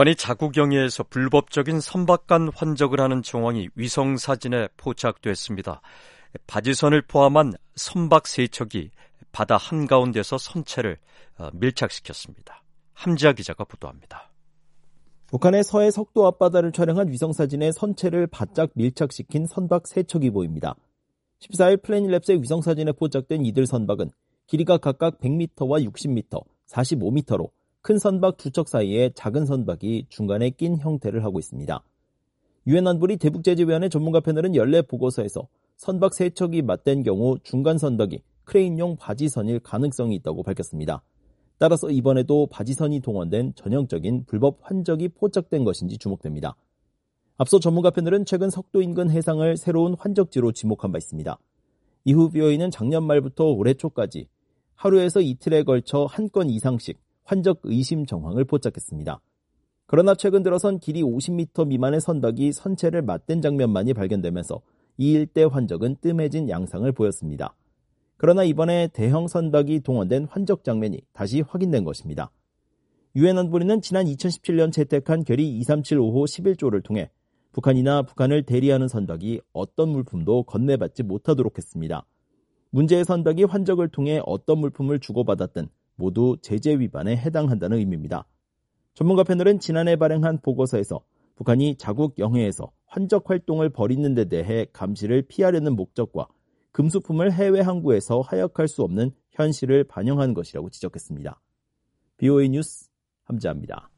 북한이 자국 영해에서 불법적인 선박간 환적을 하는 정황이 위성사진에 포착됐습니다. 바지선을 포함한 선박 3척이 바다 한가운데서 선체를 밀착시켰습니다. 함지아 기자가 보도합니다. 북한의 서해 석도 앞바다를 촬영한 위성사진에 선체를 바짝 밀착시킨 선박 3척이 보입니다. 14일 플래닛랩스의 위성사진에 포착된 이들 선박은 길이가 각각 100m와 60m, 45m로 큰 선박 2척 사이에 작은 선박이 중간에 낀 형태를 하고 있습니다. 유엔 안보리 대북제재위원회 전문가 패널은 연례 보고서에서 선박 3척이 맞댄 경우 중간 선박이 크레인용 바지선일 가능성이 있다고 밝혔습니다. 따라서 이번에도 바지선이 동원된 전형적인 불법 환적이 포착된 것인지 주목됩니다. 앞서 전문가 패널은 최근 석도 인근 해상을 새로운 환적지로 지목한 바 있습니다. 이후 BOA는 작년 말부터 올해 초까지 하루에서 이틀에 걸쳐 한 건 이상씩 환적 의심 정황을 포착했습니다. 그러나 최근 들어선 길이 50m 미만의 선박이 선체를 맞댄 장면만이 발견되면서 이 일대 환적은 뜸해진 양상을 보였습니다. 그러나 이번에 대형 선박이 동원된 환적 장면이 다시 확인된 것입니다. 유엔 안보리는 지난 2017년 채택한 결의 2375호 11조를 통해 북한이나 북한을 대리하는 선박이 어떤 물품도 건네받지 못하도록 했습니다. 문제의 선박이 환적을 통해 어떤 물품을 주고받았든 모두 제재 위반에 해당한다는 의미입니다. 전문가 패널은 지난해 발행한 보고서에서 북한이 자국 영해에서 환적 활동을 벌이는 데 대해 감시를 피하려는 목적과 금수품을 해외 항구에서 하역할 수 없는 현실을 반영한 것이라고 지적했습니다. BOA 뉴스 함지아입니다.